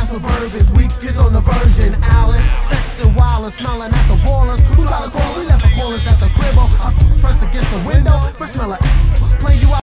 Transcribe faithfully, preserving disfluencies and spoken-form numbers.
Suburban's weak is on the Virgin Island. Sex and wild smelling at the ballers. Who try to call? We left the callers at the crib. I pressed against the window for smell of playing you out.